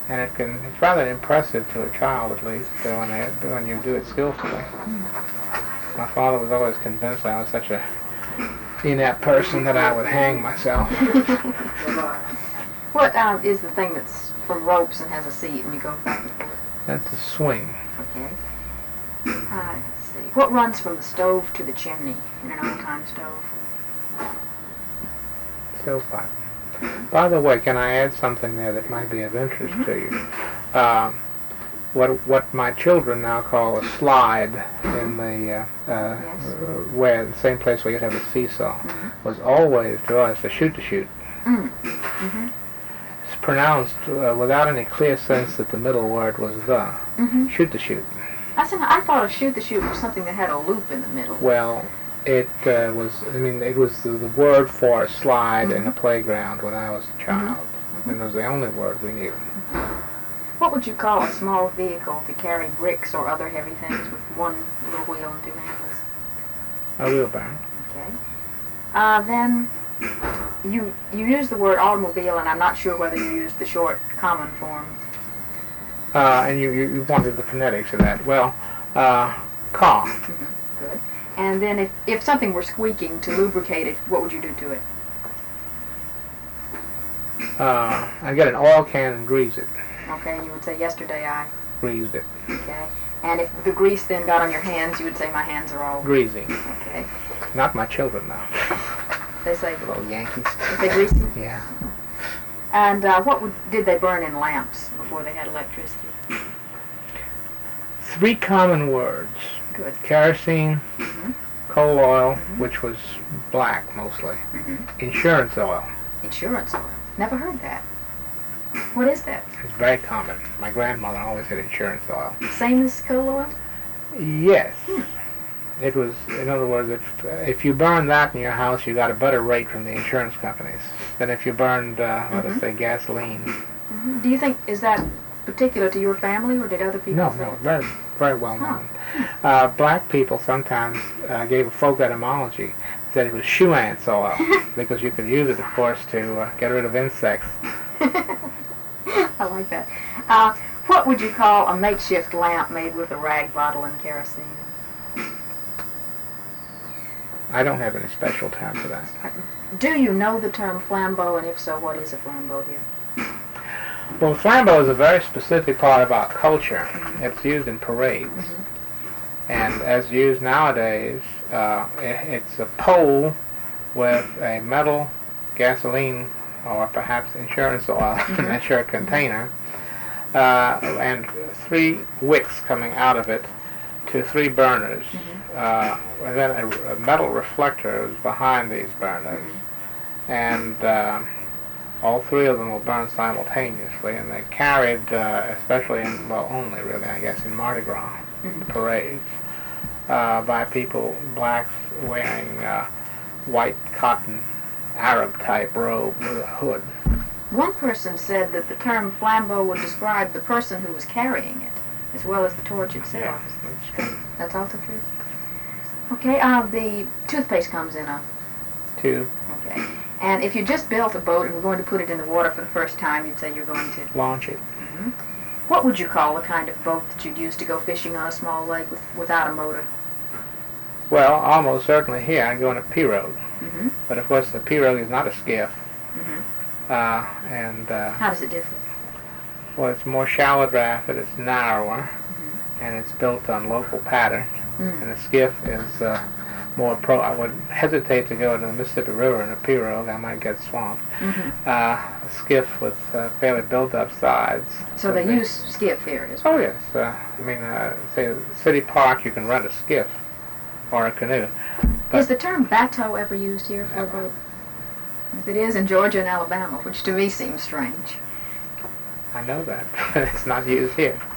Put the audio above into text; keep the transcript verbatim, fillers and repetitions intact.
and it can, it's rather impressive to a child at least uh, when, they, when you do it skillfully. Mm. My father was always convinced I was such a inept person that I would hang myself. What uh, is the thing that's for ropes and has a seat and you go back and forth? That's a swing. Okay. Uh, let's see. What runs from the stove to the chimney in an old-time stove? Stovepipe. By the way, can I add something there that might be of interest mm-hmm. to you? Um, what what my children now call a slide in the uh, uh, yes. where the same place where you'd have a seesaw mm-hmm. was always to us a shoot to shoot. Mm-hmm. It's pronounced uh, without any clear sense that the middle word was the. Mm-hmm. Shoot to shoot. I said I thought a shoot to shoot was something that had a loop in the middle. Well, it uh, was. I mean, it was the, the word for a slide mm-hmm. in a playground when I was a child, mm-hmm. and it was the only word we knew. What would you call a small vehicle to carry bricks or other heavy things with one little wheel and two handles? A wheelbarrow. Okay. Uh, then you you used the word automobile, and I'm not sure whether you used the short common form. Uh, and you, you, you wanted the phonetics of that. Well, uh, car. Mm-hmm. Good. And then if, if something were squeaking to lubricate it, what would you do to it? Uh, I'd get an oil can and grease it. Okay, and you would say, yesterday I... greased it. Okay. And if the grease then got on your hands, you would say, my hands are all... greasy. Okay. Not my children, though. They say... little Yankees. Is they greasy? Yeah. And uh, what would, did they burn in lamps before they had electricity? Three common words. Good. Kerosene, mm-hmm. coal oil, mm-hmm. which was black mostly, mm-hmm. insurance oil. Insurance oil? Never heard that. What is that? It's very common. My grandmother always had insurance oil. Same as coal oil? Yes. Hmm. It was, in other words, if, uh, if you burned that in your house, you got a better rate from the insurance companies than if you burned, uh, mm-hmm. let us say, gasoline. Mm-hmm. Do you think, is that particular to your family, or did other people No, say no, it? very, very well known. Huh. Uh, black people sometimes uh, gave a folk etymology, said it was shoe ants oil, because you could use it, of course, to uh, get rid of insects. I like that. Uh, what would you call a makeshift lamp made with a rag bottle and kerosene? I don't have any special term for that. Do you know the term flambeau, and if so, what is a flambeau here? Well, flambeau is a very specific part of our culture. Mm-hmm. It's used in parades. Mm-hmm. And as used nowadays, uh, it, it's a pole with a metal gasoline or perhaps insurance oil mm-hmm. in a sure container, uh, and three wicks coming out of it to three burners. Mm-hmm. Uh, and then a, a metal reflector is behind these burners. Mm-hmm. And uh, all three of them will burn simultaneously, and they're carried, uh, especially in, well, only really, I guess, in Mardi Gras mm-hmm. parades, uh, by people, blacks wearing uh, white cotton Arab-type robe with a hood. One person said that the term flambeau would describe the person who was carrying it, as well as the torch itself. Yeah, that's true. That's also true? Okay, uh, the toothpaste comes in a... Tube. Okay. And if you just built a boat and were going to put it in the water for the first time, you'd say you're going to... launch it. Mm-hmm. What would you call the kind of boat that you'd use to go fishing on a small lake with, without a motor? Well, almost certainly here I'd go in a pirogue. Mm-hmm. But of course the pirogue is not a skiff. Mm-hmm. Uh, and... Uh, How does it differ? Well, it's more shallow drafted, it's narrower, mm-hmm. and it's built on local pattern. Mm. And a skiff is uh, more pro... I would hesitate to go into the Mississippi River in a pirogue. I might get swamped. Mm-hmm. Uh, a skiff with uh, fairly built-up sides. So they be... use skiff here as well? Oh, yes. Uh, I mean, uh, say, City Park, you can rent a skiff or a canoe. But is the term bateau ever used here for a boat? As it is in Georgia and Alabama, which to me seems strange. I know that, but it's not used here.